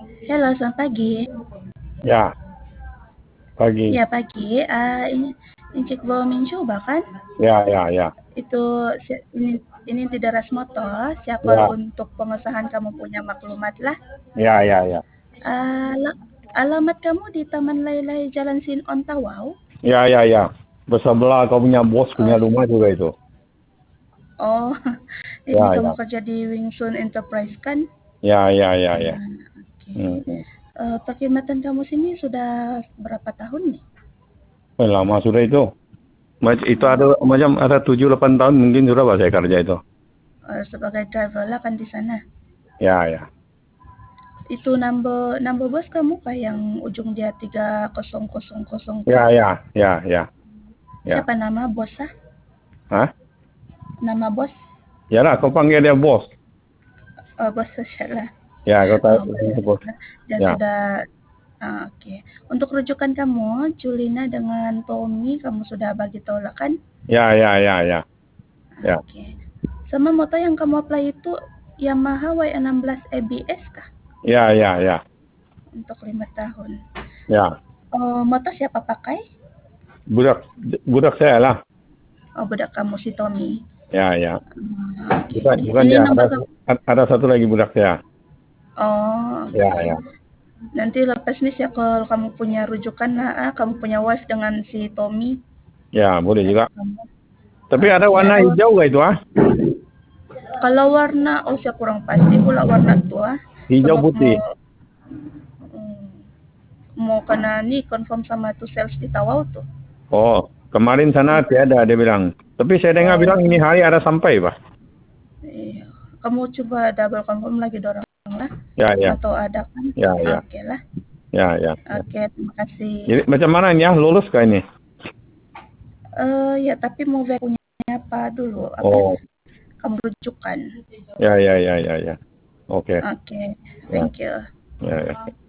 Halo, selamat pagi. Ya, pagi. Ya, pagi. Ini Cik Bo Mincoba kan? Ya, ya, ya. Ini di Daras Motor. Siapol Ya, untuk pengesahan kamu punya maklumat lah. ya, ya, ya. Alamat kamu di Taman Lailai Jalan Sin On Tawau. Ya, ya, ya. Bersebelah kau punya bos punya Oh, rumah juga itu. oh, ini Ya, kamu ya. kerja di Wingsun Enterprise kan? Ya, ya, ya, ya. Oke. Hmm, hmm. Perkhidmatan kamu sini sudah berapa tahun nih? Lama sudah itu. Itu ada Oh, macam ada 7-8 tahun mungkin sudah Pak saya kerja itu. sebagai driver lah kan di sana. Ya, ya. Itu number bos kamu kah yang ujung dia 3000 tuh? Ya, ya, ya, ya, ya. Siapa nama bosnya? Hah? Nama bos? Ya lah, kau panggil dia bos. Oh, bos sosial lah. Ya, kau tahu Oh, bos dia bos. sosial. Dan Ya, sudah oke. Untuk rujukan kamu, Julina dengan Tommy kamu sudah bagi tahu lah kan? ya, ya, ya, ya, ya, Oke. Sama motor yang kamu apply itu Yamaha Y16 ABS kah? ya, ya, ya, Untuk 5 tahun. ya. Oh, motor siapa pakai? Budak, budak saya lah. Oh, budak kamu si Tommy. Ya, ya. Oke. Bukan, bukan Ini dia. nomor kamu. Ada satu lagi budak saya. Oh, Ya, oke. ya. Nanti lepas nih ya kalau kamu punya rujukan, kamu punya wife dengan si Tommy, Ya, boleh ada juga. kamu. Tapi ada Oke, warna hijau nggak itu ah? kalau warna, saya kurang pasti pula warna tua. Hijau Sebab putih. mm, mau kena nih confirm sama tuh sales di Tawau tuh. Oh, kemarin sana tiada dia bilang. Tapi saya dengar Oh, bilang ini hari ada sampai, Pak. iya. Kamu coba double confirm lagi dorong lah. Ya, Siapa ya. tahu ada kan? Ya, ya. Oke lah. Ya, ya. Ya. Oke, terima kasih. Jadi macam mana ini ya? Lulus kah ini? Ya tapi mau punya apa dulu? Apa Oh, kamu rujukan? ya, ya, ya, ya, ya. Oke. Oke, Ya, thank you. ya, ya.